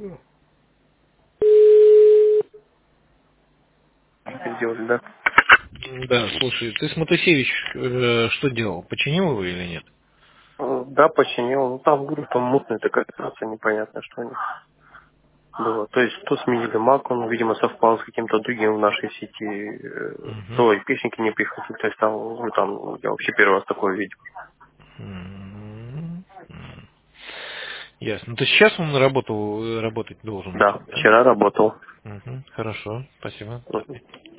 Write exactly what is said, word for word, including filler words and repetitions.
Сделали, да? Да, слушай, ты с Матусевич э, что делал? Починил его или нет? Э, Да, починил. Ну там, говорю, там мутная такая операция, непонятно, что у них было. То есть то сменили мак, он, видимо, совпал с каким-то другим в нашей сети. э, Угу. То и песенки не приходили. То есть там, ну там, я вообще первый раз такое видел. М, м. Ясно. Ну, то сейчас он работал, э, работать должен у Да, тебя, да? вчера работал. Угу. Хорошо, спасибо.